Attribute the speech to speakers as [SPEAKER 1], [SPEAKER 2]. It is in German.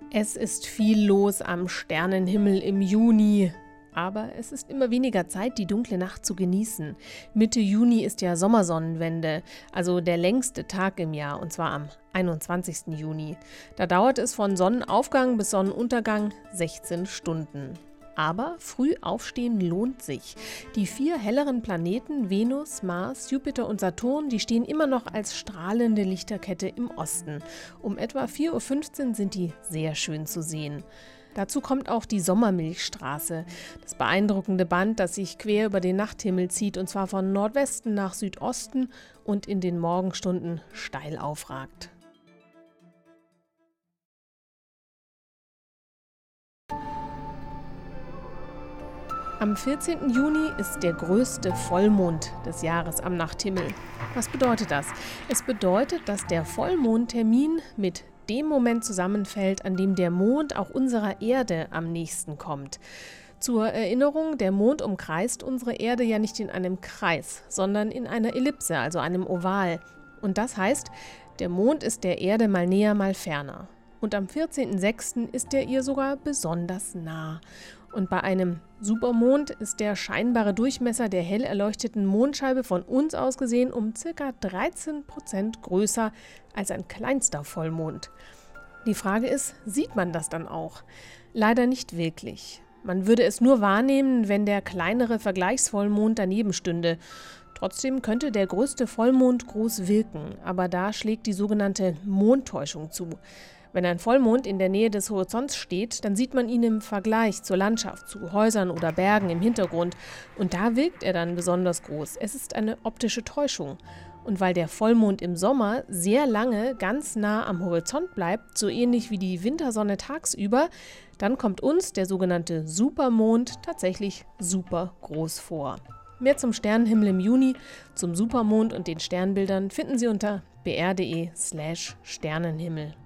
[SPEAKER 1] Es ist viel los am Sternenhimmel im Juni. Aber es ist immer weniger Zeit, die dunkle Nacht zu genießen. Mitte Juni ist ja Sommersonnenwende, also der längste Tag im Jahr, und zwar am 21. Juni. Da dauert es von Sonnenaufgang bis Sonnenuntergang 16 Stunden. Aber früh aufstehen lohnt sich. Die 4 helleren Planeten Venus, Mars, Jupiter und Saturn, die stehen immer noch als strahlende Lichterkette im Osten. Um etwa 4:15 Uhr sind die sehr schön zu sehen. Dazu kommt auch die Sommermilchstraße, das beeindruckende Band, das sich quer über den Nachthimmel zieht, und zwar von Nordwesten nach Südosten und in den Morgenstunden steil aufragt. Am 14. Juni ist der größte Vollmond des Jahres am Nachthimmel. Was bedeutet das? Es bedeutet, dass der Vollmondtermin mit dem Moment zusammenfällt, an dem der Mond auch unserer Erde am nächsten kommt. Zur Erinnerung, der Mond umkreist unsere Erde ja nicht in einem Kreis, sondern in einer Ellipse, also einem Oval. Und das heißt, der Mond ist der Erde mal näher, mal ferner. Und am 14.06. ist er ihr sogar besonders nah. Und bei einem Supermond ist der scheinbare Durchmesser der hell erleuchteten Mondscheibe von uns aus gesehen um ca. 13% größer als ein kleinster Vollmond. Die Frage ist, sieht man das dann auch? Leider nicht wirklich. Man würde es nur wahrnehmen, wenn der kleinere Vergleichsvollmond daneben stünde. Trotzdem könnte der größte Vollmond groß wirken, aber da schlägt die sogenannte Mondtäuschung zu. Wenn ein Vollmond in der Nähe des Horizonts steht, dann sieht man ihn im Vergleich zur Landschaft, zu Häusern oder Bergen im Hintergrund. Und da wirkt er dann besonders groß. Es ist eine optische Täuschung. Und weil der Vollmond im Sommer sehr lange ganz nah am Horizont bleibt, so ähnlich wie die Wintersonne tagsüber, dann kommt uns der sogenannte Supermond tatsächlich super groß vor. Mehr zum Sternenhimmel im Juni, zum Supermond und den Sternbildern finden Sie unter br.de/Sternenhimmel.